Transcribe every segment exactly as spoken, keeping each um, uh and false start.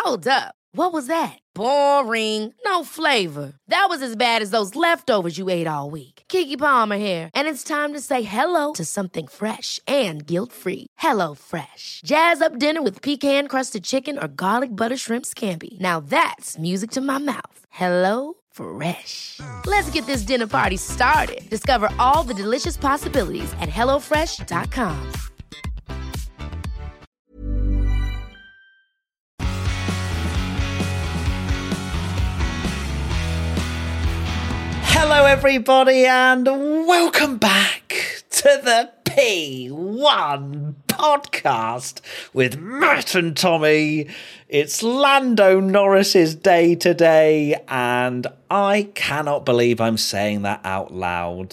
Hold up. What was that? Boring. No flavor. That was as bad as those leftovers you ate all week. Keke Palmer here, and it's time to say hello to something fresh and guilt-free. Hello Fresh. Jazz up dinner with pecan-crusted chicken or garlic butter shrimp scampi. Now that's music to my mouth. Hello Fresh. Let's get this dinner party started. Discover all the delicious possibilities at hello fresh dot com. Hello everybody and welcome back to the P one podcast with Matt and Tommy. It's Lando Norris's day today and I cannot believe I'm saying that out loud.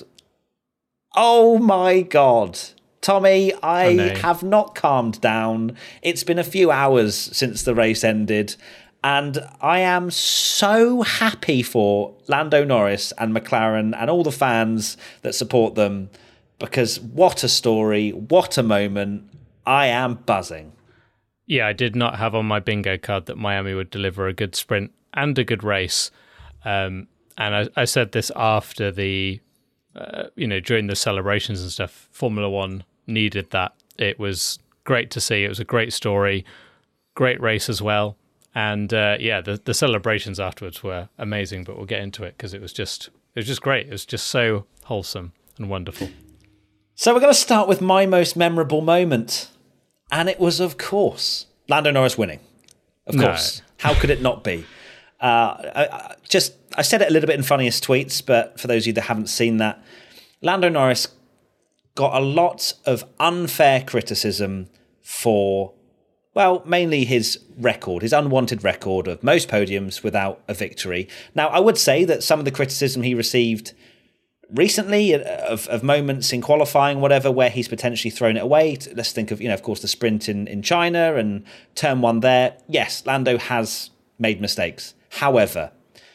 Oh my God. Tommy, I have not calmed down. It's been a few hours since the race ended. And I am so happy for Lando Norris and McLaren and all the fans that support them because what a story, what a moment. I am buzzing. Yeah, I did not have on my bingo card that Miami would deliver a good sprint and a good race. Um, and I, I said this after the, uh, you know, during the celebrations and stuff, Formula One needed that. It was great to see. It was a great story, great race as well. And uh, yeah, the, the celebrations afterwards were amazing, but we'll get into it because it was just it was just great. It was just so wholesome and wonderful. So we're going to start with my most memorable moment, and it was, of course, Lando Norris winning. Of course, no. How could it not be? Uh, I, I just I said it a little bit in funniest tweets, but for those of you that haven't seen that, Lando Norris got a lot of unfair criticism for, well, mainly his record, his unwanted record of most podiums without a victory. Now, I would say that some of the criticism he received recently of, of moments in qualifying, whatever, where he's potentially thrown it away. Let's think of, you know, of course, the sprint in, in China and turn one there. Yes, Lando has made mistakes. However,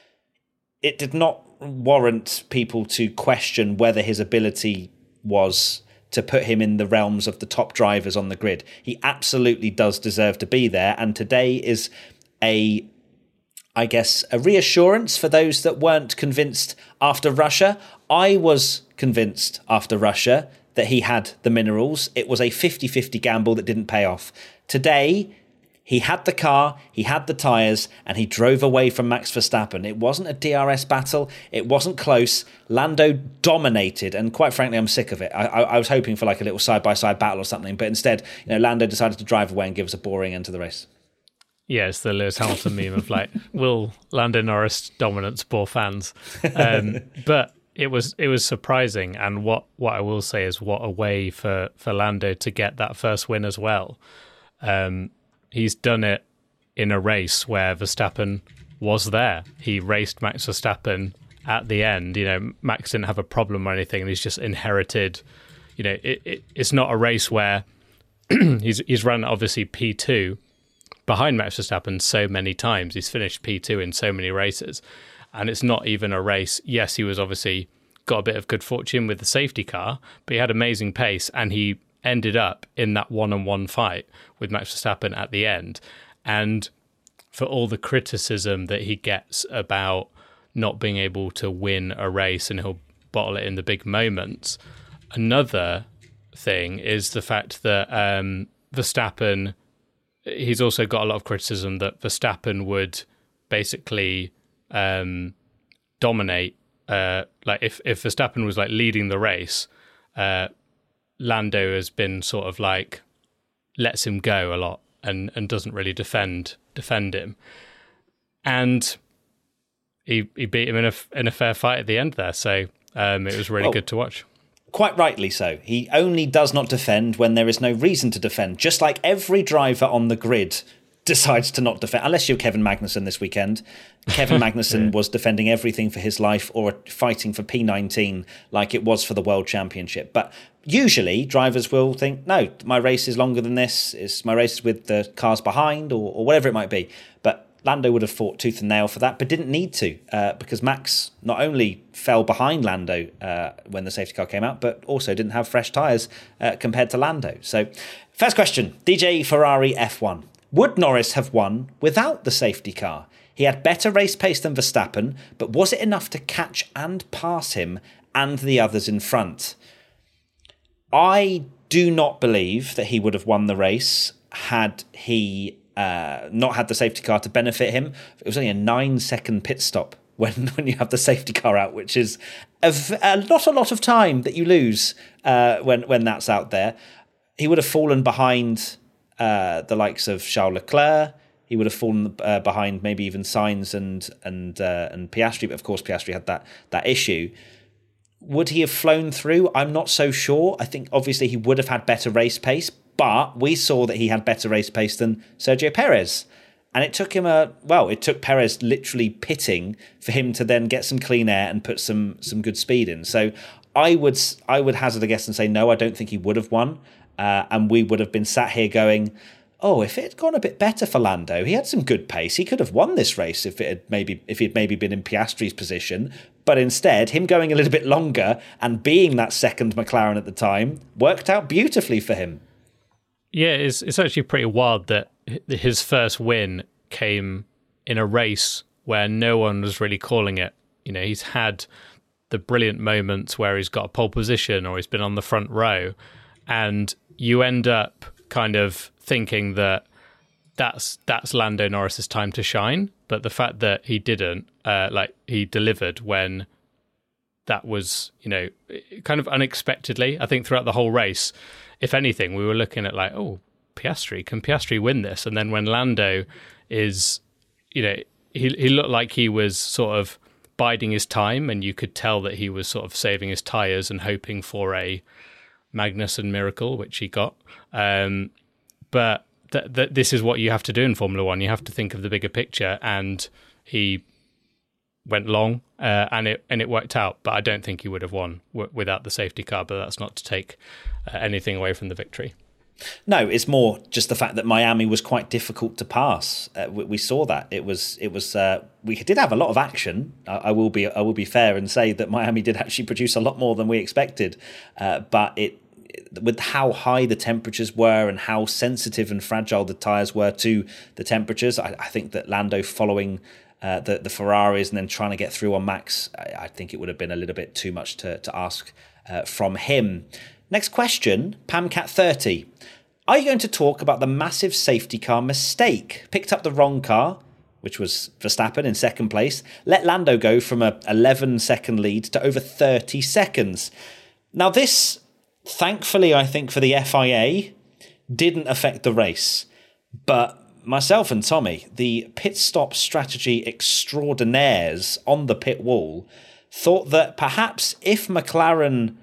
it did not warrant people to question whether his ability was to put him in the realms of the top drivers on the grid. He absolutely does deserve to be there. And today is a, I guess, a reassurance for those that weren't convinced after Russia. I was convinced after Russia that he had the minerals. It was a fifty-fifty gamble that didn't pay off. Today, he had the car, he had the tyres, and he drove away from Max Verstappen. It wasn't a D R S battle. It wasn't close. Lando dominated, and quite frankly, I'm sick of it. I, I, I was hoping for like a little side-by-side battle or something, but instead, you know, Lando decided to drive away and give us a boring end to the race. Yeah, it's the Lewis Hamilton meme of like, will Lando Norris dominance bore fans? Um, but it was it was surprising, and what, what I will say is what a way for, for Lando to get that first win as well. Um, he's done it in a race where Verstappen was there. He raced Max Verstappen at the end. You know, Max didn't have a problem or anything, and he's just inherited. You know, it, it, it's not a race where he's he's run obviously P two behind Max Verstappen so many times. He's finished P two in so many races, and it's not even a race. Yes, he was obviously got a bit of good fortune with the safety car, but he had amazing pace, and he ended up in that one-on-one fight with Max Verstappen at the end. And for all the criticism that he gets about not being able to win a race and he'll bottle it in the big moments, another thing is the fact that um, Verstappen, he's also got a lot of criticism that Verstappen would basically um, dominate. Uh, like if, if Verstappen was like leading the race, uh, Lando has been sort of like lets him go a lot and, and doesn't really defend defend him, and he he beat him in a in a fair fight at the end there. So um, it was really well, good to watch. Quite rightly so. He only does not defend when there is no reason to defend. Just like every driver on the grid decides to not defend, unless you're Kevin Magnussen this weekend. Kevin Magnussen yeah. was defending everything for his life or fighting for P nineteen like it was for the World Championship. But usually drivers will think, no, my race is longer than this, it's my race with the cars behind or, or whatever it might be. But Lando would have fought tooth and nail for that, but didn't need to uh, because Max not only fell behind Lando uh, when the safety car came out, but also didn't have fresh tyres uh, compared to Lando. So first question, D J Ferrari F one. Would Norris have won without the safety car? He had better race pace than Verstappen, but was it enough to catch and pass him and the others in front? I do not believe that he would have won the race had he uh, not had the safety car to benefit him. It was only a nine-second pit stop when, when you have the safety car out, which is a, a not a lot of time that you lose uh, when, when that's out there. He would have fallen behind uh, the likes of Charles Leclerc. He would have fallen uh, behind maybe even Sainz and and uh, and Piastri, but of course Piastri had that that issue. Would he have flown through? I'm not so sure. I think obviously he would have had better race pace, but we saw that he had better race pace than Sergio Perez. And it took him a, well, it took Perez literally pitting for him to then get some clean air and put some some good speed in. So I would I would hazard a guess and say, no, I don't think he would have won. Uh, and we would have been sat here going, oh, if it had gone a bit better for Lando, he had some good pace. He could have won this race if it had maybe if he'd maybe been in Piastri's position. But instead, him going a little bit longer and being that second McLaren at the time worked out beautifully for him. Yeah, it's it's actually pretty wild that his first win came in a race where no one was really calling it. You know, he's had the brilliant moments where he's got a pole position or he's been on the front row, and you end up kind of thinking that that's that's Lando Norris's time to shine. But the fact that he didn't, uh, like he delivered when that was, you know, kind of unexpectedly. I think throughout the whole race, if anything, we were looking at like, oh, Piastri, can Piastri win this? And then when Lando is, you know, he he looked like he was sort of biding his time, and you could tell that he was sort of saving his tyres and hoping for a Magnussen miracle, which he got. Um, but th- th- this is what you have to do in Formula One. You have to think of the bigger picture, and he went long, uh, and it and it worked out. But I don't think he would have won w- without the safety car. But that's not to take uh, anything away from the victory. No, it's more just the fact that Miami was quite difficult to pass. Uh, we, we saw that it was it was uh, we did have a lot of action. I, I will be I will be fair and say that Miami did actually produce a lot more than we expected, uh, but it. With how high the temperatures were and how sensitive and fragile the tyres were to the temperatures, I, I think that Lando following uh, the, the Ferraris and then trying to get through on Max, I, I think it would have been a little bit too much to, to ask uh, from him. Next question, Pamcat thirty. Are you going to talk about the massive safety car mistake? Picked up the wrong car, which was Verstappen in second place, let Lando go from a eleven second lead to over thirty seconds. Now this, thankfully, I think for the F I A, didn't affect the race. But myself and Tommy, the pit stop strategy extraordinaires on the pit wall, thought that perhaps if McLaren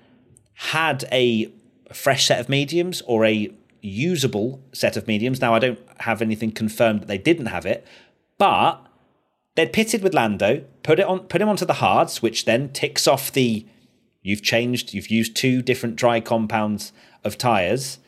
had a fresh set of mediums or a usable set of mediums, now I don't have anything confirmed that they didn't have it, but they'd pitted with Lando, put it on, put him onto the hards, which then ticks off the You've changed, you've used two different dry compounds of tyres.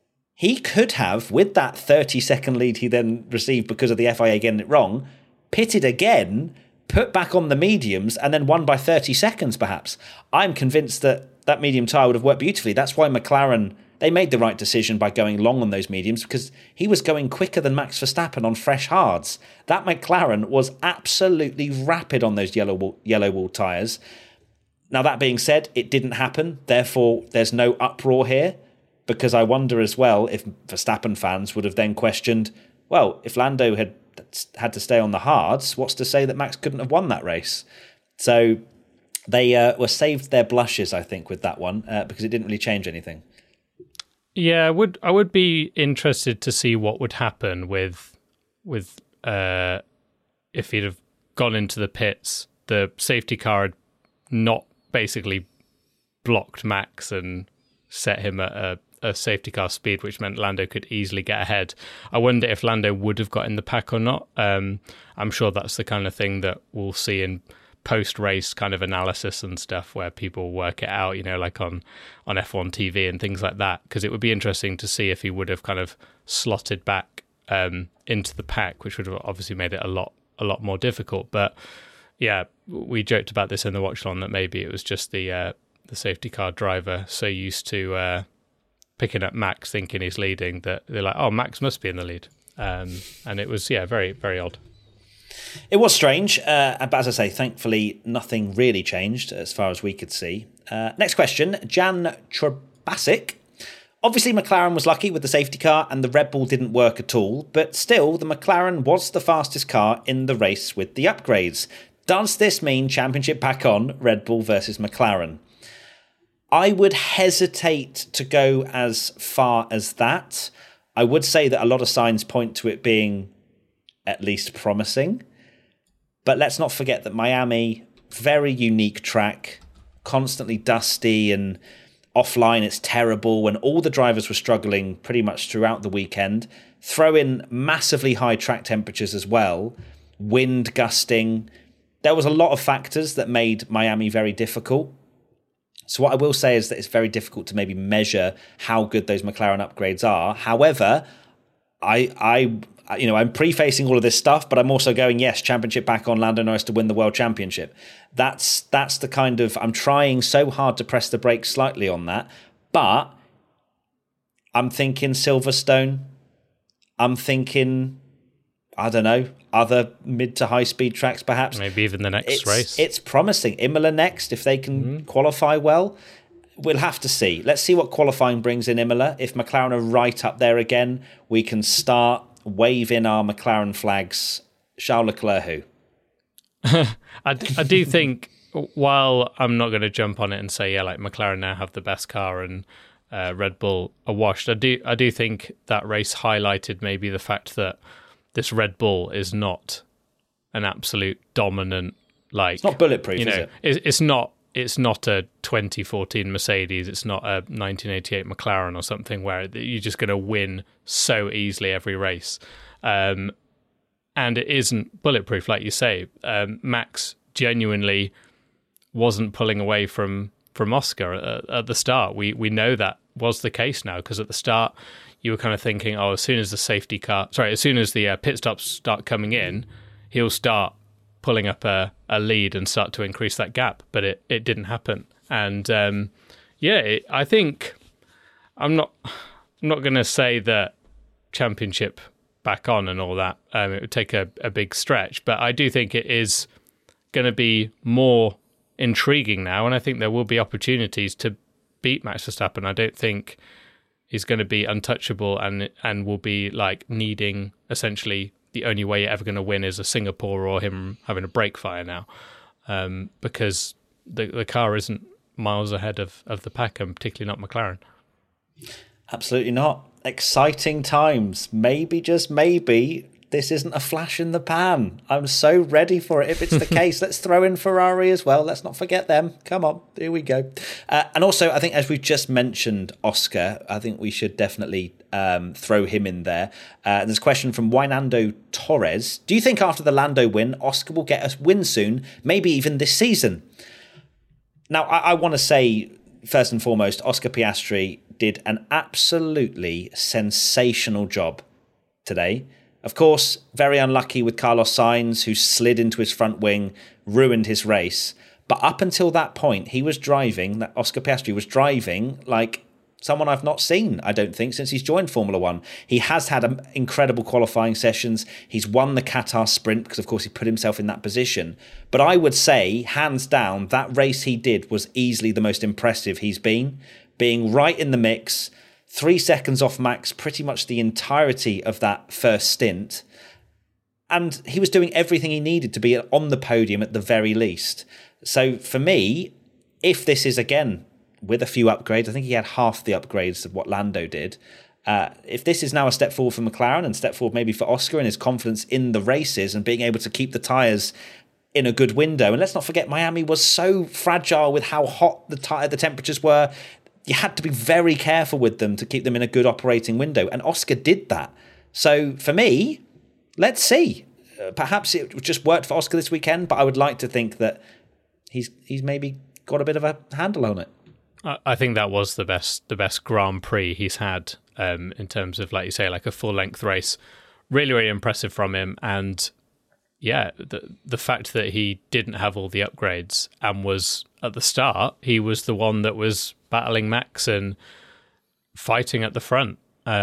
He could have, with that thirty second lead he then received because of the F I A getting it wrong, pitted again, put back on the mediums, and then won by thirty seconds perhaps. I'm convinced that that medium tyre would have worked beautifully. That's why McLaren, they made the right decision by going long on those mediums, because he was going quicker than Max Verstappen on fresh hards. That McLaren was absolutely rapid on those yellow wall, yellow wall tyres. Now, that being said, it didn't happen. Therefore, there's no uproar here, because I wonder as well if Verstappen fans would have then questioned, well, if Lando had had to stay on the hards, what's to say that Max couldn't have won that race? So they uh, were saved their blushes, I think, with that one, uh, because it didn't really change anything. Yeah, I would I would be interested to see what would happen with with uh, if he'd have gone into the pits, the safety car had not basically blocked Max and set him at a, a safety car speed, which meant Lando could easily get ahead. I wonder if Lando would have got in the pack or not. Um, I'm sure that's the kind of thing that we'll see in post-race kind of analysis and stuff where people work it out, you know, like on, on F one T V and things like that, because it would be interesting to see if he would have kind of slotted back um, into the pack, which would have obviously made it a lot, a lot more difficult. But yeah, we joked about this in the watch-along that maybe it was just the uh, the safety car driver so used to uh, picking up Max thinking he's leading that they're like, oh, Max must be in the lead. Um, and it was, yeah, very, very odd. It was strange, uh, but as I say, thankfully nothing really changed as far as we could see. Uh, next question, Jan Trebasic. Obviously, McLaren was lucky with the safety car and the Red Bull didn't work at all, but still, the McLaren was the fastest car in the race with the upgrades. Does this mean championship back on, Red Bull versus McLaren? I would hesitate to go as far as that. I would say that a lot of signs point to it being at least promising. But let's not forget that Miami, very unique track, constantly dusty and offline, it's terrible when all the drivers were struggling pretty much throughout the weekend. Throw in massively high track temperatures as well, wind gusting. There was a lot of factors that made Miami very difficult. So what I will say is that it's very difficult to maybe measure how good those McLaren upgrades are. However, I, I, you know, I'm prefacing all of this stuff, but I'm also going, yes, championship back on, Lando Norris to win the world championship. That's that's the kind of, I'm trying so hard to press the brakes slightly on that, but I'm thinking Silverstone. I'm thinking, I don't know, other mid to high speed tracks perhaps. Maybe even the next it's, race. It's promising. Imola next, if they can mm-hmm. qualify well. We'll have to see. Let's see what qualifying brings in Imola. If McLaren are right up there again, we can start waving our McLaren flags. Charles Leclerc who? I, I do think, while I'm not going to jump on it and say, yeah, like McLaren now have the best car and uh, Red Bull are washed, I do, I do think that race highlighted maybe the fact that this Red Bull is not an absolute dominant, like... It's not bulletproof, you know, is it? It's, it's not It's not a twenty fourteen Mercedes. It's not a nineteen eighty-eight McLaren or something where you're just going to win so easily every race. Um, and it isn't bulletproof, like you say. Um, Max genuinely wasn't pulling away from, from Oscar at, at the start. We we know that was the case now, because at the start you were kind of thinking, oh, as soon as the safety car, sorry, as soon as the uh, pit stops start coming in, he'll start pulling up a, a lead and start to increase that gap, but it, it didn't happen. And um, yeah, it, I think I'm not I'm not going to say that championship back on and all that. Um, it would take a, a big stretch, but I do think it is going to be more intriguing now, and I think there will be opportunities to beat Max Verstappen. I don't think he's going to be untouchable and and will be like needing essentially the only way you're ever going to win is a Singapore or him having a brake fire now, um, because the the car isn't miles ahead of, of the pack, and particularly not McLaren. Absolutely not. Exciting times. Maybe, just maybe, this isn't a flash in the pan. I'm so ready for it if it's the case. Let's throw in Ferrari as well. Let's not forget them. Come on, here we go. Uh, and also, I think as we've just mentioned Oscar, I think we should definitely um, throw him in there. Uh, there's a question from Wynando Torres. Do you think after the Lando win, Oscar will get a win soon, maybe even this season? Now, I, I want to say, first and foremost, Oscar Piastri did an absolutely sensational job today. Of course, very unlucky with Carlos Sainz, who slid into his front wing, ruined his race. But up until that point, he was driving, that Oscar Piastri was driving like someone I've not seen, I don't think, since he's joined Formula One. He has had um, incredible qualifying sessions. He's won the Qatar sprint because, of course, he put himself in that position. But I would say, hands down, that race he did was easily the most impressive he's been. Being right in the mix, three seconds off Max pretty much the entirety of that first stint. And he was doing everything he needed to be on the podium at the very least. So for me, if this is, again, with a few upgrades, I think he had half the upgrades of what Lando did. Uh, if this is now a step forward for McLaren and step forward maybe for Oscar and his confidence in the races and being able to keep the tyres in a good window. And let's not forget, Miami was so fragile with how hot the, ty- the temperatures were. You had to be very careful with them to keep them in a good operating window. And Oscar did that. So for me, let's see. Uh, perhaps it just worked for Oscar this weekend, but I would like to think that he's he's maybe got a bit of a handle on it. I think that was the best the best Grand Prix he's had um, in terms of, like you say, like a full length race. Really, really impressive from him. And yeah, the the fact that he didn't have all the upgrades and was at the start, he was the one that was battling Max and fighting at the front. Um,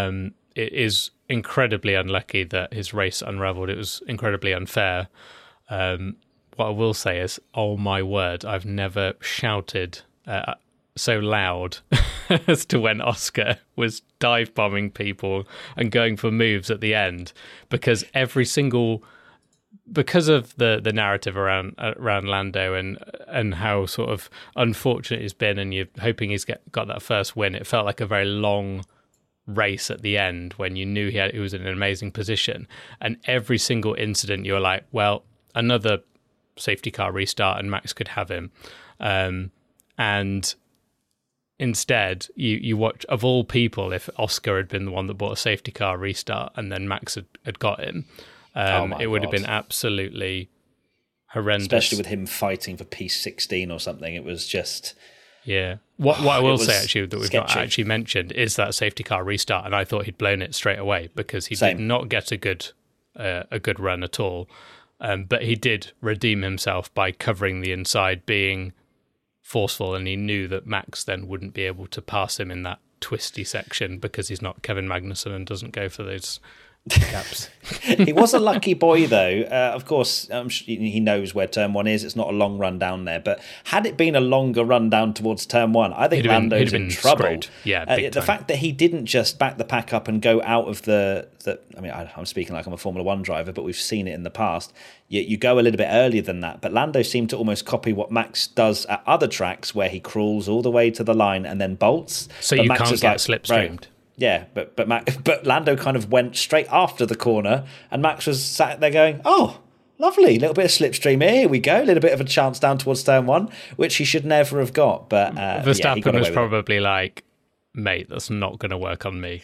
it is incredibly unlucky that his race unravelled. It was incredibly unfair. Um, what I will say is, oh my word, I've never shouted uh, so loud as to when Oscar was dive bombing people and going for moves at the end, because every single because of the the narrative around around Lando and and how sort of unfortunate he's been, and you're hoping he's get, got that first win. It felt like a very long race at the end when you knew he had he was in an amazing position, and every single incident you were like, well, another safety car restart and Max could have him, um, and instead you you watch, of all people, if Oscar had been the one that bought a safety car restart and then Max had, had got him. Um, oh it would God. have been absolutely horrendous. Especially with him fighting for P sixteen or something. It was just... Yeah. What what I will say, actually, that we've sketchy. not actually mentioned is that safety car restart, and I thought he'd blown it straight away because he Same. did not get a good uh, a good run at all. Um, but he did redeem himself by covering the inside, being forceful, and he knew that Max then wouldn't be able to pass him in that twisty section because he's not Kevin Magnussen and doesn't go for those gaps. He was a lucky boy, though. Uh, of course, um, he knows where turn one is. It's not a long run down there. But had it been a longer run down towards turn one, I think He'd have been- Lando's he'd have in been trouble. screwed. Yeah, Uh, big the time. fact that he didn't just back the pack up and go out of the... the I mean, I, I'm speaking like I'm a Formula One driver, but we've seen it in the past. You, you go a little bit earlier than that. But Lando seemed to almost copy what Max does at other tracks, where he crawls all the way to the line and then bolts. So But you Max can't was get like, slipstreamed. "Bro, yeah, but but Max, but Lando kind of went straight after the corner, and Max was sat there going, "Oh, lovely, little bit of slipstream here. Here we go, a little bit of a chance down towards turn one, which he should never have got." But uh, Verstappen yeah, he got away was with it. probably like, mate, that's not going to work on me.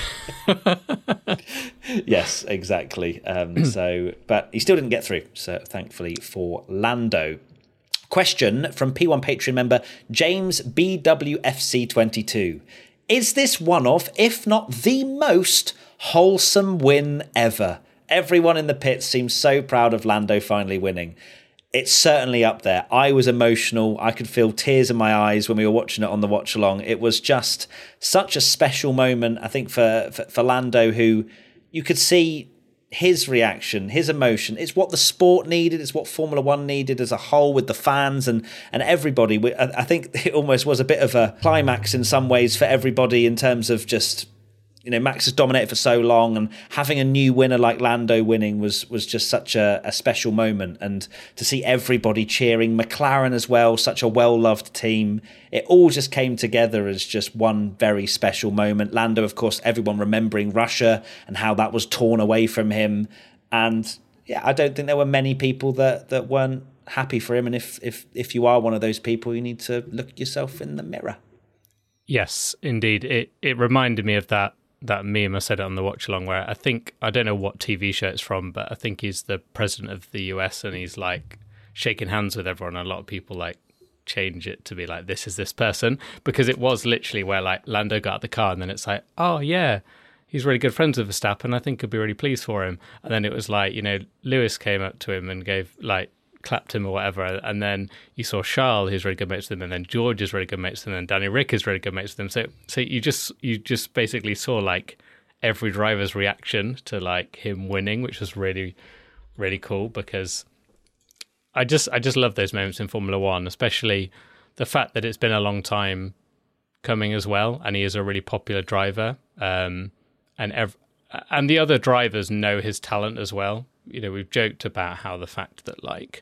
Yes, exactly. Um, so, but he still didn't get through. So, thankfully for Lando. Question from P one Patreon member James B W F C twenty-two. Is this one of, if not the most wholesome win ever? Everyone in the pits seems so proud of Lando finally winning. It's certainly up there. I was emotional. I could feel tears in my eyes when we were watching it on the watch along. It was just such a special moment, I think, for, for, for Lando, who you could see his reaction, his emotion. It's what the sport needed. It's what Formula One needed as a whole, with the fans and, and everybody. I think it almost was a bit of a climax in some ways for everybody, in terms of just, you know, Max has dominated for so long, and having a new winner like Lando winning was was just such a, a special moment. And to see everybody cheering, McLaren as well, such a well-loved team, it all just came together as just one very special moment. Lando, of course, everyone remembering Russia and how that was torn away from him. And yeah, I don't think there were many people that, that weren't happy for him. And if, if, if you are one of those people, you need to look yourself in the mirror. Yes, indeed. It it reminded me of that that meme, I said it on the watch along, where I think, I don't know what T V show it's from, but I think he's the president of the U S and he's like shaking hands with everyone. And a lot of people like change it to be like, this is this person, because it was literally where like Lando got out the car and then it's like, oh yeah, he's really good friends with Verstappen. I think I'd be really pleased for him. And then it was like, you know, Lewis came up to him and gave like, clapped him or whatever, and then you saw Charles, who's really good mates with him, and then George is really good mates with him, and Danny Rick is really good mates with him. So, so you just you just basically saw like every driver's reaction to like him winning, which was really, really cool. Because I just I just love those moments in Formula One, especially the fact that it's been a long time coming as well, and he is a really popular driver, um, and ev- and the other drivers know his talent as well. You know, we've joked about how the fact that like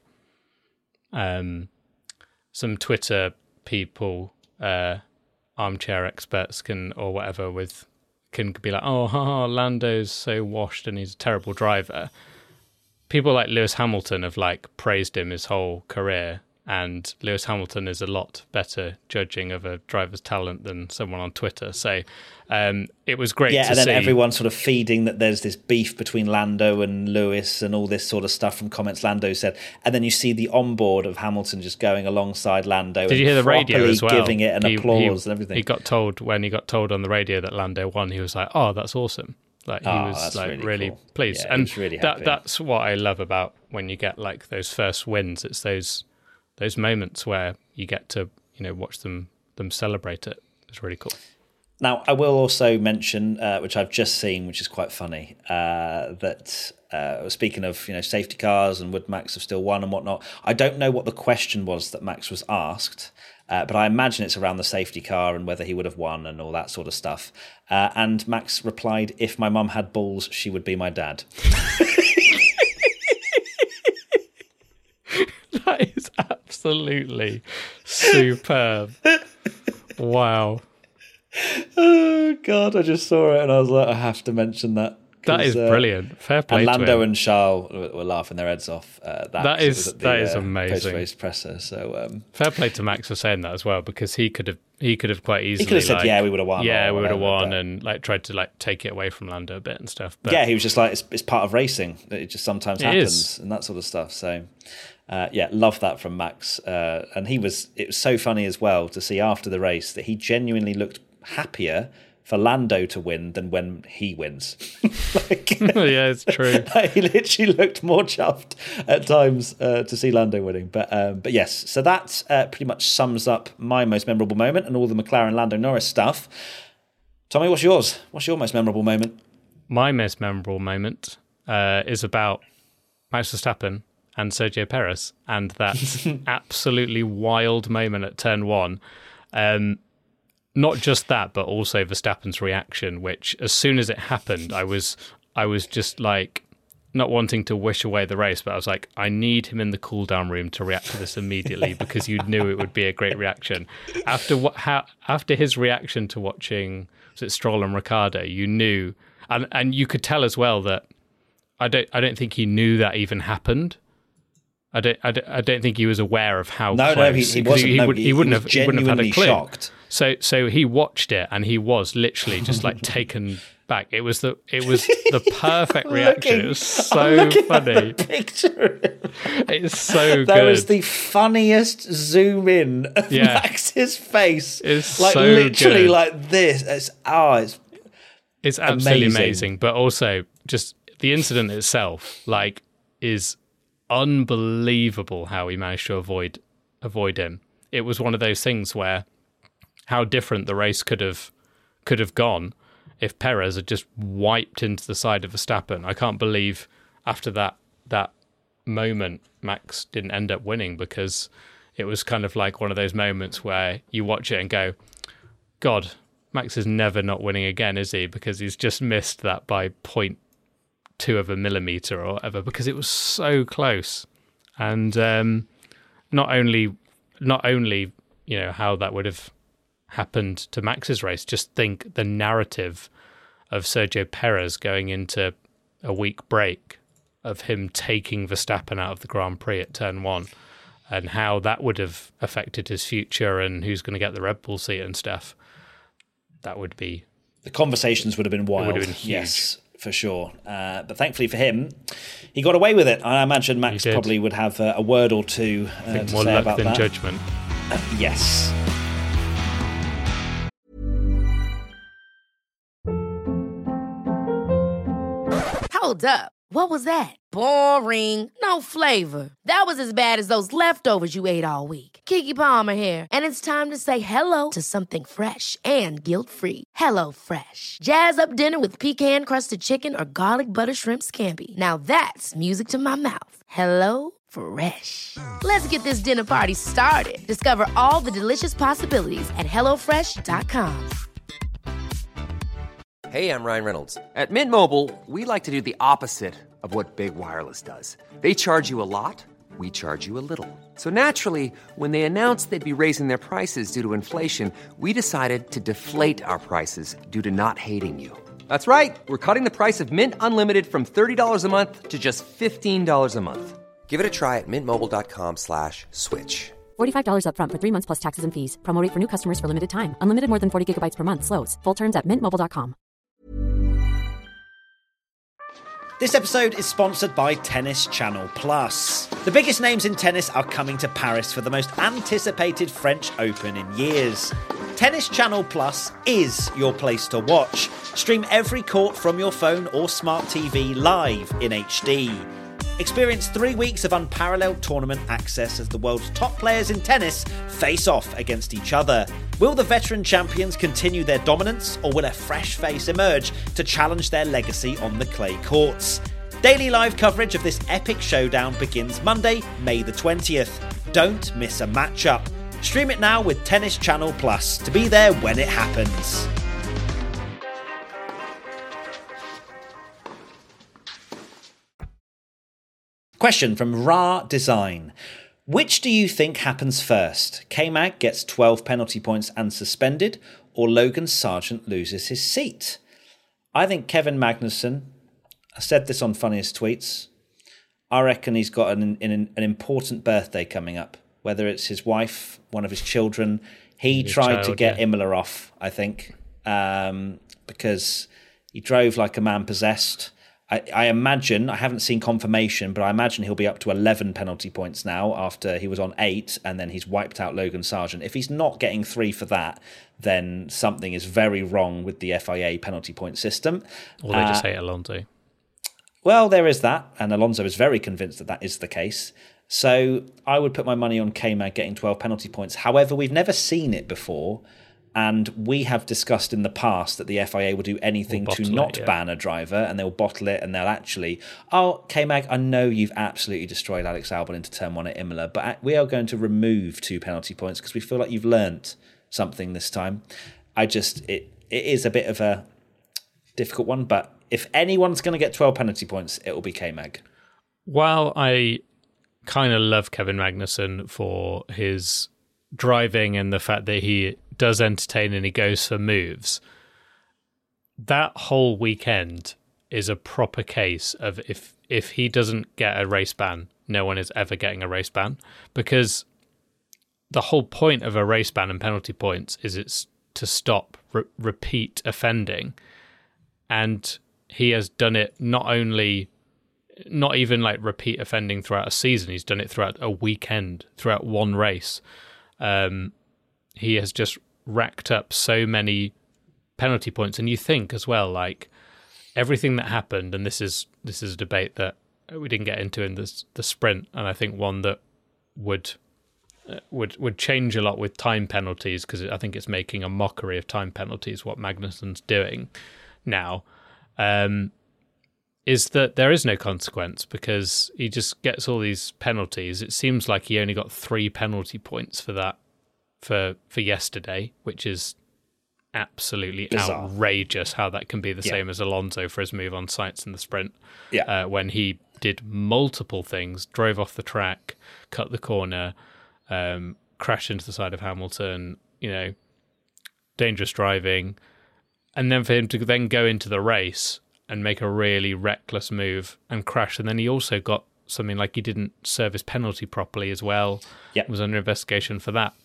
um, some Twitter people, uh, armchair experts can, or whatever, with can be like, oh, haha, Lando's so washed and he's a terrible driver. People like Lewis Hamilton have like praised him his whole career, and Lewis Hamilton is a lot better judging of a driver's talent than someone on Twitter. So um, it was great yeah, to and then see. everyone sort of feeding that there's this beef between Lando and Lewis and all this sort of stuff from comments Lando said. And then you see the onboard of Hamilton just going alongside Lando. Did and you hear the radio properly as well? giving it an He- applause he- and everything. He got told, when he got told on the radio that Lando won, he was like, oh, that's awesome. Like he Oh, was that's like really really, cool. pleased. Yeah, he and was really that happy. that's what I love about when you get like those first wins. It's those those moments where you get to, you know, watch them them celebrate it. It's really cool. Now, I will also mention, uh, which I've just seen, which is quite funny, uh, that uh, speaking of you know safety cars and would Max have still won and whatnot, I don't know what the question was that Max was asked, uh, but I imagine it's around the safety car and whether he would have won and all that sort of stuff. Uh, and Max replied, "If my mum had balls, she would be my dad." That is absolutely superb. Wow. Oh God! I just saw it and I was like, I have to mention that. That is uh, brilliant. Fair play. And Lando to him. and Charles were, were laughing their heads off. Uh, that that is the, that is uh, amazing. Post-race presser. So um, fair play to Max for saying that as well, because he could have he could have quite easily. He could have said, like, "Yeah, we would have won." Yeah, we would have won, but... and like tried to like take it away from Lando a bit and stuff. But yeah, he was just like, "It's, it's part of racing. It just sometimes it happens is. and that sort of stuff." So. Uh, yeah, love that from Max, uh, and he was. It was so funny as well to see after the race that he genuinely looked happier for Lando to win than when he wins. like, yeah, it's true. Like, he literally looked more chuffed at times uh, to see Lando winning. But um, but yes, so that uh, pretty much sums up my most memorable moment and all the McLaren Lando Norris stuff. Tommy, what's yours? What's your most memorable moment? My most memorable moment uh, is about Max Verstappen and Sergio Perez, and that absolutely wild moment at turn one. Um, not just that, but also Verstappen's reaction, which as soon as it happened, I was I was just like, not wanting to wish away the race, but I was like, I need him in the cool down room to react to this immediately, because you knew it would be a great reaction. After what, how, after his reaction to watching was it Stroll and Ricciardo, you knew, and and you could tell as well that I don't I don't think he knew that even happened. I don't, I don't, I don't think he was aware of how no, close. No, he, he wasn't. He, no, would, he, he wouldn't he have. was He wouldn't have had a clue. Shocked. So, so he watched it, and he was literally just like taken back. It was the, it was the perfect reaction. Looking, it was so funny. Picture. It's so good. That was the funniest zoom in of yeah. Max's face. It's like so literally good. like this. It's oh, it's it's absolutely amazing. amazing. But also just the incident itself, like, is unbelievable how he managed to avoid avoid him. It was one of those things where how different the race could have could have gone if Perez had just wiped into the side of Verstappen. I can't believe after that that moment Max didn't end up winning, because it was kind of like one of those moments where you watch it and go, God, Max is never not winning again, is he? Because he's just missed that by point two of a millimetre or whatever, because it was so close. And um, not only not only, you know, how that would have happened to Max's race, just think the narrative of Sergio Perez going into a week break of him taking Verstappen out of the Grand Prix at turn one, and how that would have affected his future and who's going to get the Red Bull seat and stuff. That would be... The conversations would have been wild. It would have been huge. Yes, for sure. Uh, but thankfully for him, he got away with it. I imagine Max probably would have uh, a word or two uh, I think to more say luck about than that. judgment. Uh, yes. Hold up. What was that? Boring. No flavor. That was as bad as those leftovers you ate all week. Keke Palmer here. And it's time to say hello to something fresh and guilt-free. Hello Fresh. Jazz up dinner with pecan-crusted chicken or garlic butter shrimp scampi. Now that's music to my mouth. Hello Fresh. Let's get this dinner party started. Discover all the delicious possibilities at hello fresh dot com. Hey, I'm Ryan Reynolds. At Mint Mobile, we like to do the opposite of what Big Wireless does. They charge you a lot, we charge you a little. So naturally, when they announced they'd be raising their prices due to inflation, we decided to deflate our prices due to not hating you. That's right. We're cutting the price of Mint Unlimited from thirty dollars a month to just fifteen dollars a month. Give it a try at mintmobile.com slash switch. forty-five dollars up front for three months plus taxes and fees. Promo rate for new customers for limited time. Unlimited more than forty gigabytes per month. Slows full terms at mint mobile dot com. This episode is sponsored by Tennis Channel Plus. The biggest names in tennis are coming to Paris for the most anticipated French Open in years. Tennis Channel Plus is your place to watch. Stream every court from your phone or smart T V live in H D. Experience three weeks of unparalleled tournament access as the world's top players in tennis face off against each other. Will the veteran champions continue their dominance, or will a fresh face emerge to challenge their legacy on the clay courts? Daily live coverage of this epic showdown begins Monday, May the twentieth. Don't miss a matchup. Stream it now with Tennis Channel Plus to be there when it happens. Question from Ra Design. Which do you think happens first? K-Mag gets twelve penalty points and suspended, or Logan Sargent loses his seat? I think Kevin Magnussen, I said this on Funniest Tweets, I reckon he's got an, an, an important birthday coming up. Whether it's his wife, one of his children. He his tried child, to get yeah. Imola off, I think, um, because he drove like a man possessed. I, I imagine, I haven't seen confirmation, but I imagine he'll be up to eleven penalty points now after he was on eight, and then he's wiped out Logan Sargent. If he's not getting three for that, then something is very wrong with the F I A penalty point system. Or they uh, just hate Alonso. Well, there is that, and Alonso is very convinced that that is the case. So I would put my money on K-Mag getting twelve penalty points. However, we've never seen it before, and we have discussed in the past that the F I A will do anything to not it, yeah. ban a driver, and they'll bottle it, and they'll actually, oh, K-Mag, I know you've absolutely destroyed Alex Albon into turn one at Imola, but we are going to remove two penalty points because we feel like you've learnt something this time. I just, it it is a bit of a difficult one, but if anyone's going to get twelve penalty points, it will be K-Mag. While I kind of love Kevin Magnussen for his driving and the fact that he does entertain and he goes for moves, that whole weekend is a proper case of if if he doesn't get a race ban, no one is ever getting a race ban, because the whole point of a race ban and penalty points is it's to stop re- repeat offending, and he has done it not only not even like repeat offending throughout a season, he's done it throughout a weekend, throughout one race. Um, he has just racked up so many penalty points, and you think as well, like everything that happened, and this is this is a debate that we didn't get into in this, the sprint, and I think one that would uh, would would change a lot with time penalties, because I think it's making a mockery of time penalties what Magnussen's doing now. Um, is that there is no consequence because he just gets all these penalties. It seems like he only got three penalty points for that for for yesterday, which is absolutely bizarre. Outrageous how that can be the yeah. same as Alonso for his move on Sainz in the sprint. Yeah. Uh, when he did multiple things, drove off the track, cut the corner, um, crashed into the side of Hamilton, you know, dangerous driving. And then for him to then go into the race and make a really reckless move and crash. And then he also got something like he didn't serve his penalty properly as well. Yep. Was under investigation for that.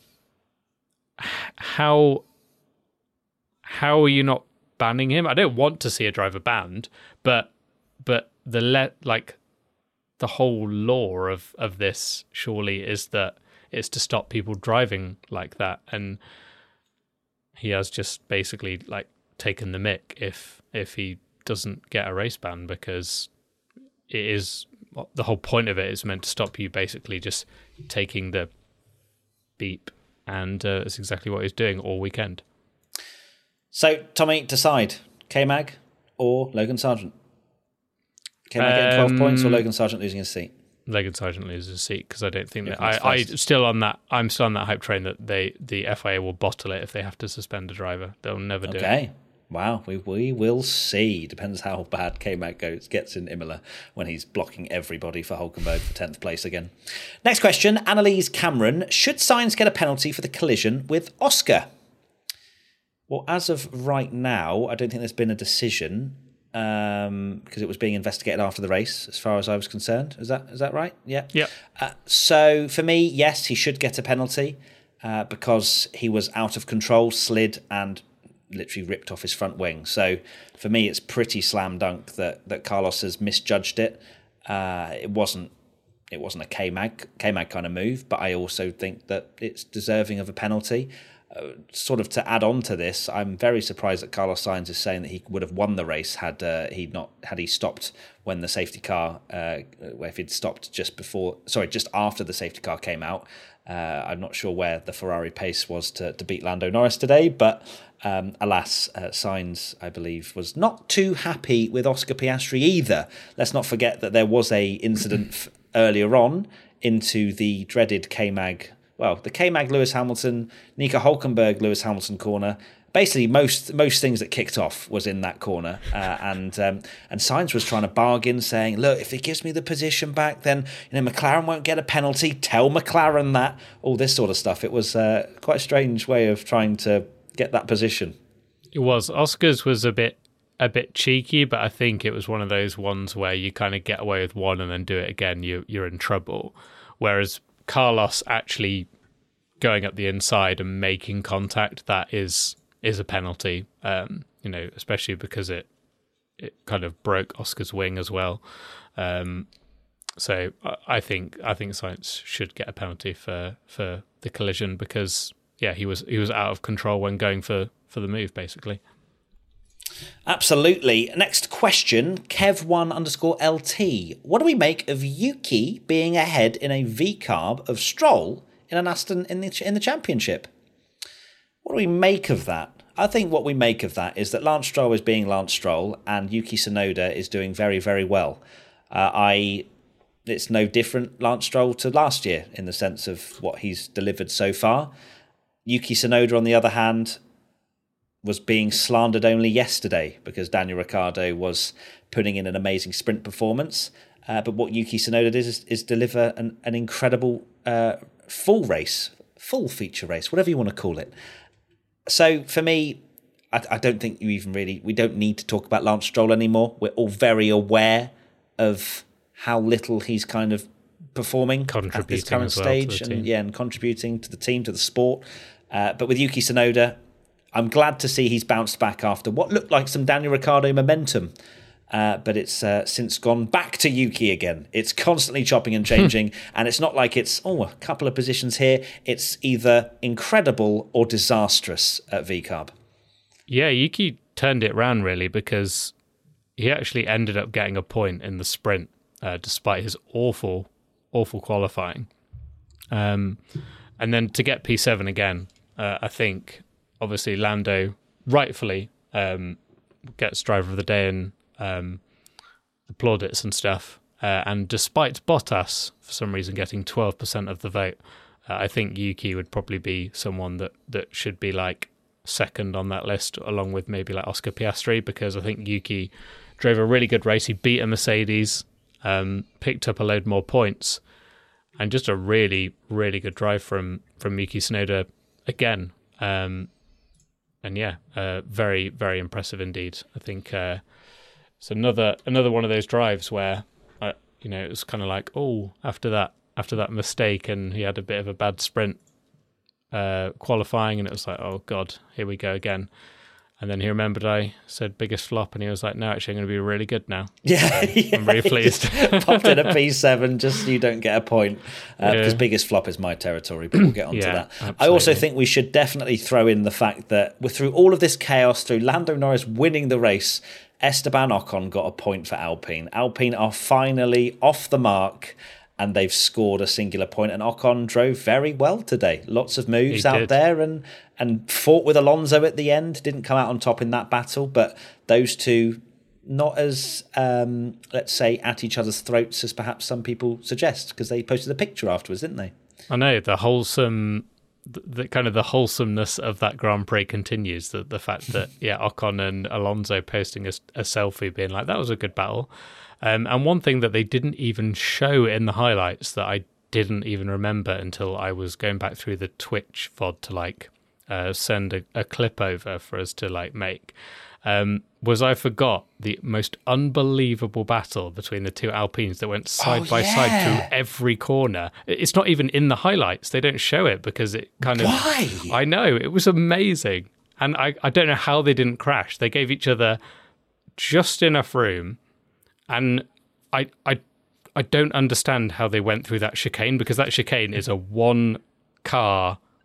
How how are you not banning him? I don't want to see a driver banned, but but the le- like the whole law of, of this surely is that it's to stop people driving like that. And he has just basically like taken the mick if if he doesn't get a race ban, because it is the whole point of it is meant to stop you basically just taking the beep, and uh, it's exactly what he's doing all weekend. So Tommy, decide K-Mag or Logan Sargent. K-Mag getting twelve um, points or Logan Sargent losing his seat? Logan Sargent loses his seat, because I don't think that I, I still on that I'm still on that hype train that they the F I A will bottle it if they have to suspend a driver. They'll never do okay. it. Wow, we we will see. Depends how bad K-Mag goes gets in Imola when he's blocking everybody for Hulkenberg for tenth place again. Next question, Annalise Cameron. Should Sainz get a penalty for the collision with Oscar? Well, as of right now, I don't think there's been a decision um, because it was being investigated after the race, as far as I was concerned. Is that is that right? Yeah. Yeah. Uh, so for me, yes, he should get a penalty uh, because he was out of control, slid, and literally ripped off his front wing. So for me, it's pretty slam dunk that that Carlos has misjudged it. Uh, it wasn't it wasn't a K-Mag K-Mag kind of move, but I also think that it's deserving of a penalty. uh, sort of to add on to this, I'm very surprised that Carlos Sainz is saying that he would have won the race had uh, he not had he stopped when the safety car, uh, if he'd stopped just before, sorry, just after the safety car came out. Uh, I'm not sure where the Ferrari pace was to, to beat Lando Norris today, but um, alas, uh, Sainz, I believe, was not too happy with Oscar Piastri either. Let's not forget that there was a incident f- earlier on into the dreaded K-Mag, well, the K-Mag Lewis Hamilton, Nico Hulkenberg Lewis Hamilton corner. Basically, most most things that kicked off was in that corner, uh, and um, and Sainz was trying to bargain, saying, "Look, if he gives me the position back, then you know McLaren won't get a penalty. Tell McLaren that." All this sort of stuff. It was uh, quite a strange way of trying to get that position. It was. Oscar's was a bit a bit cheeky, but I think it was one of those ones where you kind of get away with one and then do it again, you you're in trouble. Whereas Carlos actually going up the inside and making contact, that is. is a penalty, um, you know, especially because it it kind of broke Oscar's wing as well. Um, so I think I think Sainz should get a penalty for, for the collision because yeah, he was he was out of control when going for, for the move basically. Absolutely. Next question, Kev one underscore L T. What do we make of Yuki being ahead in a V carb of Stroll in an Aston in the in the championship? What do we make of that? I think what we make of that is that Lance Stroll is being Lance Stroll and Yuki Tsunoda is doing very, very well. Uh, I, it's no different Lance Stroll to last year in the sense of what he's delivered so far. Yuki Tsunoda, on the other hand, was being slandered only yesterday because Daniel Ricciardo was putting in an amazing sprint performance. Uh, but what Yuki Tsunoda did is, is deliver an, an incredible uh, full race, full feature race, whatever you want to call it. So for me, I, I don't think you even really, we don't need to talk about Lance Stroll anymore. We're all very aware of how little he's kind of performing at this current well stage and yeah, and contributing to the team, to the sport. Uh, but with Yuki Tsunoda, I'm glad to see he's bounced back after what looked like some Daniel Ricciardo momentum. Uh, but it's uh, since gone back to Yuki again. It's constantly chopping and changing, and it's not like it's, oh, a couple of positions here. It's either incredible or disastrous at V carb. Yeah, Yuki turned it around, really, because he actually ended up getting a point in the sprint, uh, despite his awful, awful qualifying. Um, and then to get P seven again, uh, I think, obviously, Lando rightfully um, gets driver of the day and Um, the plaudits and stuff. Uh, and despite Bottas, for some reason, getting twelve percent of the vote, uh, I think Yuki would probably be someone that, that should be like second on that list, along with maybe like Oscar Piastri, because I think Yuki drove a really good race. He beat a Mercedes, um, picked up a load more points, and just a really, really good drive from, from Yuki Tsunoda again. Um, and yeah, uh, very, very impressive indeed. I think... Uh, It's another another one of those drives where, uh, you know, it was kind of like, oh, after that after that mistake, and he had a bit of a bad sprint uh, qualifying, and it was like, oh God, here we go again. And then he remembered I said biggest flop, and he was like, no, actually, I'm going to be really good now. Yeah, so yeah I'm really pleased. Popped in a P seven just so you don't get a point, uh, yeah. because biggest flop is my territory, but we'll get on yeah, to that. Absolutely. I also think we should definitely throw in the fact that we're through all of this chaos, through Lando Norris winning the race, Esteban Ocon got a point for Alpine. Alpine are finally off the mark and they've scored a singular point. And Ocon drove very well today. Lots of moves he out did. there and, and fought with Alonso at the end. Didn't come out on top in that battle, but those two not as, um, let's say, at each other's throats as perhaps some people suggest, because they posted a picture afterwards, didn't they? I know, the wholesome... The, the kind of the wholesomeness of that Grand Prix continues. The the fact that yeah, Ocon and Alonso posting a, a selfie, being like that was a good battle. Um, and one thing that they didn't even show in the highlights that I didn't even remember until I was going back through the Twitch V O D to like uh, send a, a clip over for us to like make. Um, was I forgot the most unbelievable battle between the two Alpines that went side oh, by yeah. side through every corner. It's not even in the highlights. They don't show it because it kind of... Why? I know. It was amazing. And I, I don't know how they didn't crash. They gave each other just enough room. And I, I, I don't understand how they went through that chicane, because that chicane is a one-car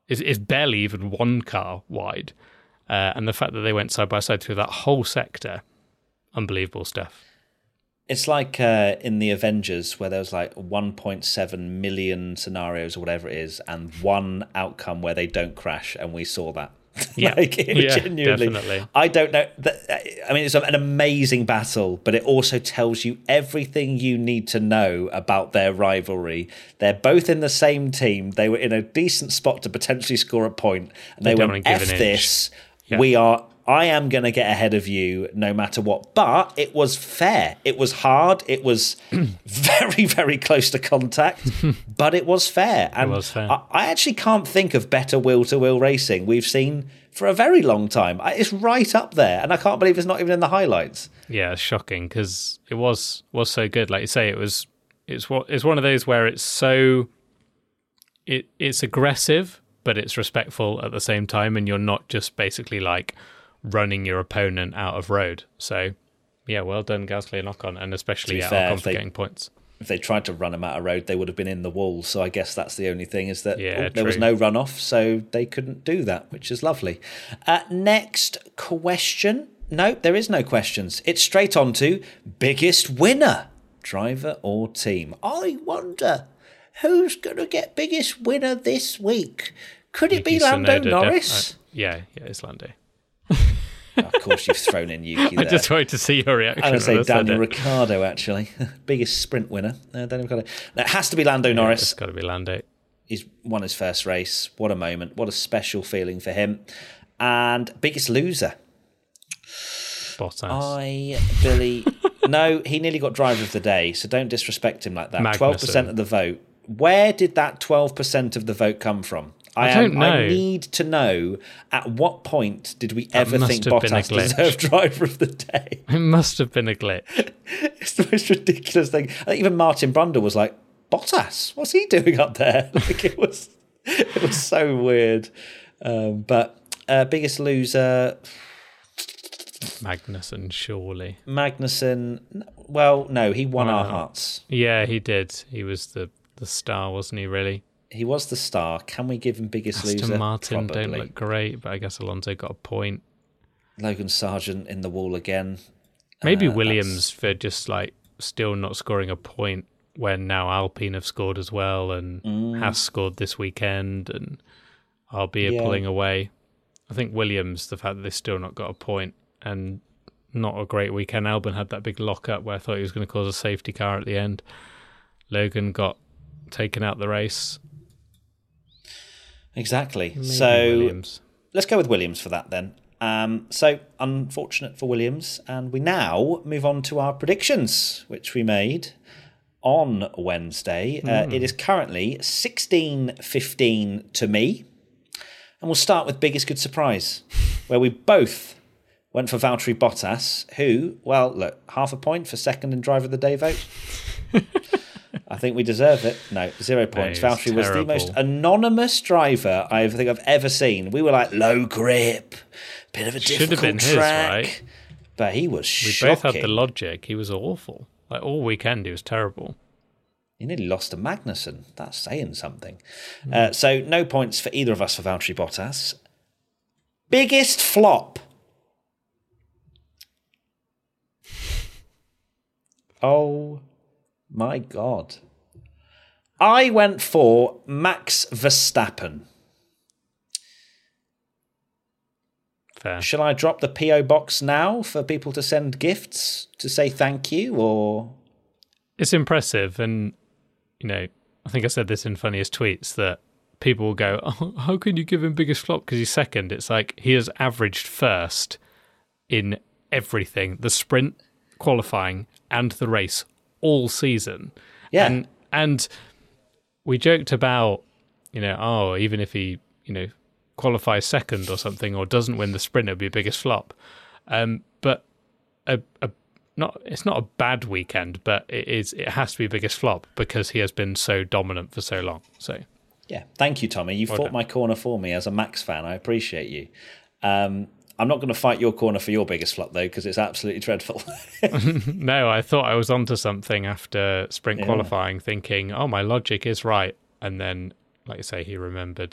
is, is barely even one car wide. Uh, and the fact that they went side by side through that whole sector, unbelievable stuff. It's like uh, in the Avengers where there was like one point seven million scenarios or whatever it is, and one outcome where they don't crash, and we saw that. Yeah, like, it yeah genuinely, definitely. I don't know. I mean, it's an amazing battle, but it also tells you everything you need to know about their rivalry. They're both in the same team. They were in a decent spot to potentially score a point, and they, they went, F this. Yeah. We are... I am going to get ahead of you no matter what. But it was fair. It was hard. It was very, very close to contact, but it was fair. And it was fair. I, I actually can't think of better wheel-to-wheel racing we've seen for a very long time. It's right up there, and I can't believe it's not even in the highlights. Yeah, it's shocking because it was was so good. Like you say, it was. It's what it's one of those where it's so. It it's aggressive, but it's respectful at the same time, and you're not just basically like running your opponent out of road. So, yeah, well done, Gasly and Ocon, and especially yeah, Ocon for getting points. If they tried to run them out of road, they would have been in the wall. So I guess that's the only thing is that yeah, oh, there was no runoff, so they couldn't do that, which is lovely. Uh, next question. No, there is no questions. It's straight on to biggest winner, driver or team. I wonder who's going to get biggest winner this week. Could it Yuki be Lando Tsunoda, Norris? Def- uh, yeah, yeah, it's Lando. Of course, you've thrown in Yuki there. I just wanted to see your reaction. I would say Daniel it. Ricciardo, actually. Biggest sprint winner. Uh, Daniel Ricciardo. Now, it has to be Lando Norris. Yeah, it's got to be Lando. He's won his first race. What a moment. What a special feeling for him. And biggest loser. Bottas. I, Billy... no, he nearly got driver of the day, so don't disrespect him like that. Magnussen. twelve percent of the vote. Where did that twelve percent of the vote come from? I, I don't am, know. I need to know at what point did we That ever must think have been a Bottas glitch. deserved driver of the day? It must have been a glitch. It's the most ridiculous thing. I think even Martin Brundle was like, Bottas, what's he doing up there? Like it was, it was so weird. Um, but uh, biggest loser, Magnussen, surely. Magnussen. Well, no, he won Wow. our hearts. Yeah, he did. He was the, the star, wasn't he, really? He was the star. Can we give him biggest Aston loser? Martin Probably. don't look great, but I guess Alonso got a point. Logan Sargent in the wall again. Maybe Uh, Williams for just like still not scoring a point when now Alpine have scored as well and Mm. has scored this weekend and Albia Yeah. pulling away. I think Williams, the fact that they've still not got a point and not a great weekend. Albon had that big lock up where I thought he was going to cause a safety car at the end. Logan got taken out the race. Exactly. Maybe so Williams. let's go with Williams for that then. Um, so unfortunate for Williams, and we now move on to our predictions, which we made on Wednesday. Mm. Uh, it is currently sixteen fifteen to me, and we'll start with biggest good surprise, where we both went for Valtteri Bottas, who, well, look, half a point for second and driver of the day vote. I think we deserve it. No, zero points. Mate, it's Valtteri was the terrible. most anonymous driver I think I've ever seen. We were like low grip, bit of a Should have difficult been his, track, right? but he was We shocking. both had the logic. He was awful. Like all weekend, he was terrible. He nearly lost to Magnussen. That's saying something. Mm. Uh, so no points for either of us for Valtteri Bottas. Biggest flop. Oh my God. I went for Max Verstappen. Fair. Shall I drop the P O box now for people to send gifts to say thank you, or? It's impressive, and you know, I think I said this in funniest tweets that people will go, "Oh, how can you give him biggest flop because he's second?" It's like he has averaged first in everything: the sprint, qualifying, and the race all season. Yeah, and and we joked about, you know, oh, even if he, you know, qualifies second or something, or doesn't win the sprint, it'll be a biggest flop. Um, but a, a not it's not a bad weekend, but it is it has to be biggest flop because he has been so dominant for so long. So yeah, thank you, Tommy. You Well fought done. my corner for me as a Max fan. I appreciate you. Um, I'm not going to fight your corner for your biggest flop though, because it's absolutely dreadful. no, I thought I was onto something after sprint Yeah. qualifying, thinking, oh, my logic is right, and then, like you say, he remembered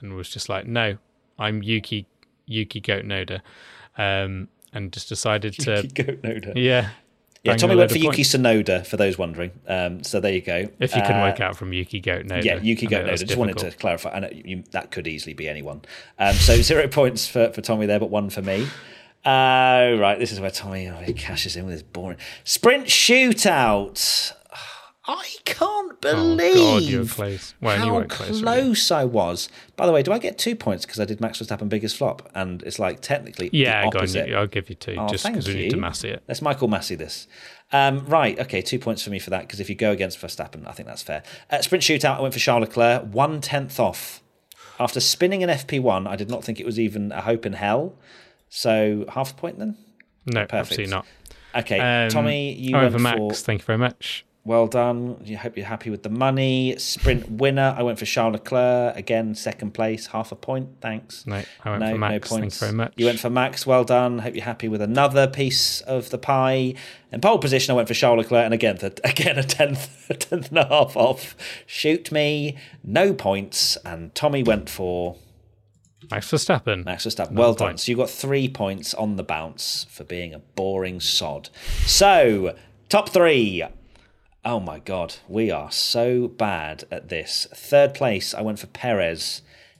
and was just like, no, I'm Yuki Yuki Goat Noda, um, and just decided to Yuki Goat Noda. Yeah. Yeah, Tommy a went load for of Yuki points. Tsunoda, for those wondering. Um, so there you go. If you couldn't Uh, work out from Yuki Goat Noda. Yeah, Yuki I know Goat Noda. that's Just wanted to difficult. clarify. I know you, that could easily be anyone. Um, so zero points for, for Tommy there, but one for me. Uh, right, this is where Tommy oh, he cashes in with his boring sprint shootout. I can't believe Oh, God, you were close. Well, you how weren't close, really. close I was. By the way, do I get two points because I did Max Verstappen biggest flop? And it's like technically Yeah, the go on, opposite. you- I'll give you two, Oh, just thank because we need you. to massey it. Let's Michael Massey this. Um, right, okay, two points for me for that, because if you go against Verstappen, I think that's fair. Uh, sprint shootout, I went for Charles Leclerc, one tenth off. After spinning an F P one, I did not think it was even a hope in hell. So half a point then? No, Perfect. absolutely not. Okay, Um, Tommy, you I went went for Max. for... Thank you very much. Well done. I hope you're happy with the money. Sprint winner, I went for Charles Leclerc. Again, second place, half a point. Thanks. No, I went no, for Max. No Thank you points. very much. You went for Max. Well done. Hope you're happy with another piece of the pie. In pole position, I went for Charles Leclerc, and again, the, again a tenth, a tenth and a half off. Shoot me. No points. And Tommy went for Max Verstappen. Max Verstappen. Another Well done. point. So you got three points on the bounce for being a boring sod. So top three. Oh my God, we are so bad at this. Third place, I went for Perez.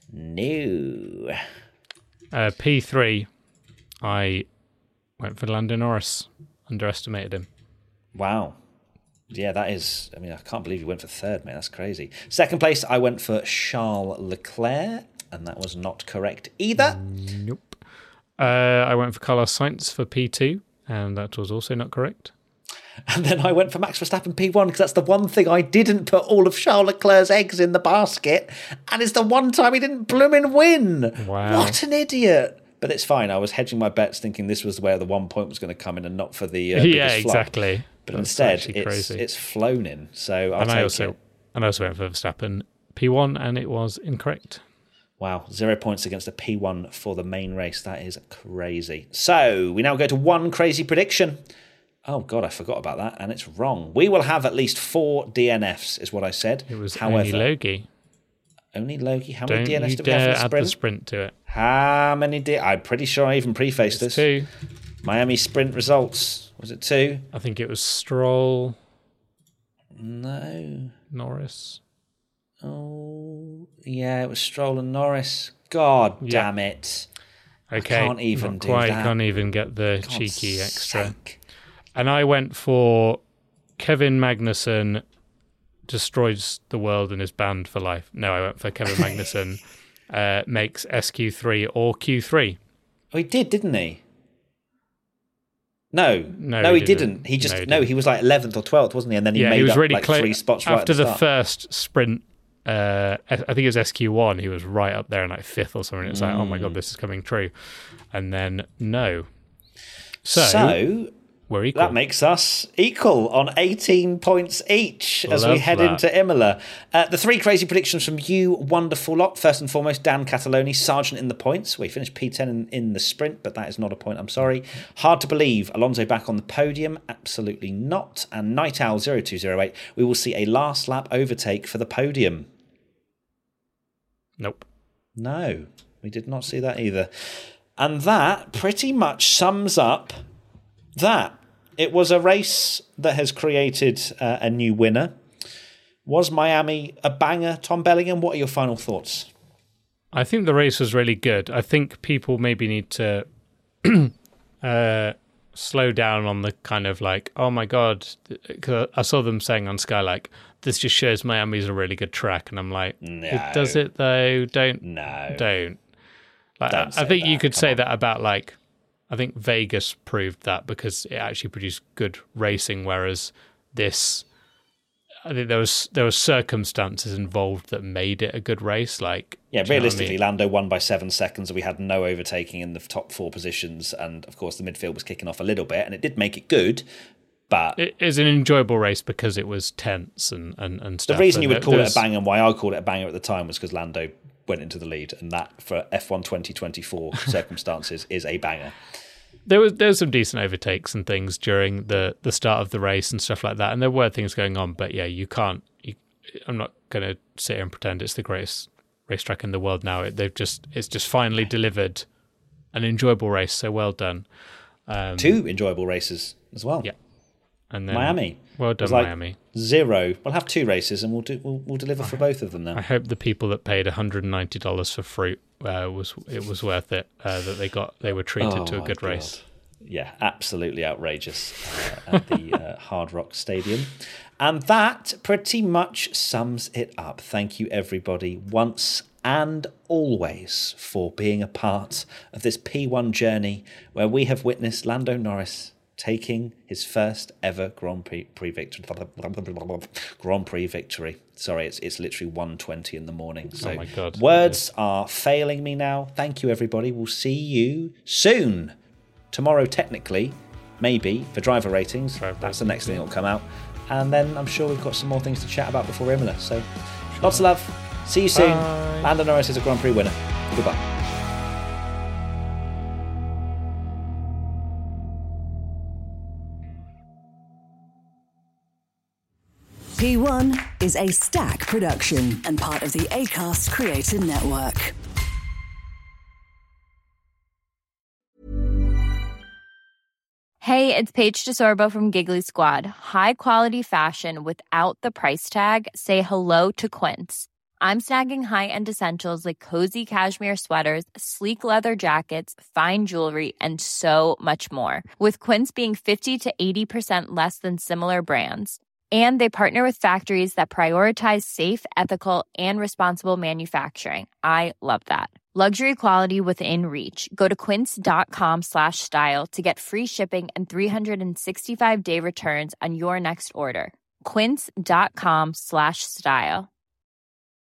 No. Uh, P three, I went for Lando Norris. Underestimated him. Wow. Yeah, that is, I mean, I can't believe you went for third, man. That's crazy. Second place, I went for Charles Leclerc, and that was not correct either. Nope. Uh, I went for Carlos Sainz for P two, and that was also not correct. And then I went for Max Verstappen P one, because that's the one thing I didn't put all of Charles Leclerc's eggs in the basket, and it's the one time he didn't bloomin' win. Wow. What an idiot. But it's fine. I was hedging my bets thinking this was where the one point was going to come in and not for the uh, biggest Yeah, flop. exactly. But That's instead, actually it's, crazy. it's flown in. So I'll and take I also it. and I also went for Verstappen P one, and it was incorrect. Wow, zero points against a P one for the main race. That is crazy. So we now go to one crazy prediction. Oh, God, I forgot about that, and it's wrong. We will have at least four D N Fs, is what I said. It was However, only Logie. Only Logie? How Don't many D N Fs you do we have dare for the add sprint? the sprint to it. How many D... I'm pretty sure I even prefaced It's this. two. Miami sprint results. Was it two? I think it was Stroll, No. Norris. Oh, yeah, it was Stroll and Norris. God Yeah. damn it. Okay, can't even not do quite. that. Can't even get the God's cheeky extra. sake. And I went for Kevin Magnussen destroys the world and is banned for life. No, I went for Kevin Magnussen uh, makes S Q three or Q three. Oh, he did, didn't he? No, No, no, he he didn't. didn't. He just No, he no, didn't. he was like eleventh or twelfth, wasn't he? And then he yeah, made he was up really like close. three spots right After at the, the start. first sprint, uh, I think it was S Q one, he was right up there in like fifth or something. It's like, oh my Mm. God, this is coming true. And then, no. So, So, we're equal. that makes us equal on eighteen points each as we Love head that. into Imola. Uh, the three crazy predictions from you, wonderful lot. First and foremost, Dan Cataloni, Sargent in the points. We finished P ten in, in the sprint, but that is not a point, I'm sorry. Hard to believe, Alonso back on the podium. Absolutely not. And Night Owl zero two zero eight, we will see a last lap overtake for the podium. Nope. No, we did not see that either. And that pretty much sums up that. It was a race that has created uh, a new winner. Was Miami a banger? Tom Bellingham, what are your final thoughts? I think the race was really good. I think people maybe need to uh, slow down on the kind of like, oh my God, because I saw them saying on Sky, like, this just shows Miami's a really good track. And I'm like, No. it does it though? Don't. No. Don't. Like, Don't I, say I think you that. could Come say on. that about like, I think Vegas proved that because it actually produced good racing, whereas this, I think there was there were circumstances involved that made it a good race. Like, Yeah, do you know what I realistically, mean? Lando won by seven seconds. We had no overtaking in the top four positions. And, of course, the midfield was kicking off a little bit. And it did make it good. But It is an enjoyable race because it was tense and, and, and the stuff. reason you and would call there's- it a banger and why I called it a banger at the time was because Lando went into the lead. And that, for F one twenty twenty-four circumstances, is a banger. There was there was some decent overtakes and things during the, the start of the race and stuff like that, and there were things going on. But yeah, you can't. You, I'm not going to sit here and pretend it's the greatest racetrack in the world now. It, they've just it's just finally delivered an enjoyable race. So well done. Um, Two enjoyable races as well. Yeah, and then Miami. Well done, like Miami. Zero. We'll have two races, and we'll do we'll, we'll deliver for both of them now. I hope the people that paid one hundred ninety dollars for fruit uh, was it was worth it. Uh, that they got they were treated Oh to a my good God. race. Yeah, absolutely outrageous uh, at the uh, Hard Rock Stadium. And that pretty much sums it up. Thank you, everybody, once and always for being a part of this P one journey where we have witnessed Lando Norris taking his first ever Grand Prix, Prix victory. Grand Prix victory. Sorry, it's it's literally one twenty in the morning. So oh my God. words are failing me now. Thank you, everybody. We'll see you soon. Tomorrow, technically, maybe, for driver ratings. Driver That's the next thing that'll come out. And then I'm sure we've got some more things to chat about before Imola. So lots of love. See you soon. Bye. Lando Norris is a Grand Prix winner. Goodbye. P one is a Stack production and part of the Acast Creator Network. Hey, it's Paige DeSorbo from Giggly Squad. High quality fashion without the price tag. Say hello to Quince. I'm snagging high-end essentials like cozy cashmere sweaters, sleek leather jackets, fine jewelry, and so much more. With Quince being fifty to eighty percent less than similar brands. And they partner with factories that prioritize safe, ethical, and responsible manufacturing. I love that. Luxury quality within reach. Go to quince.com slash style to get free shipping and three sixty-five day returns on your next order. Quince.com slash style.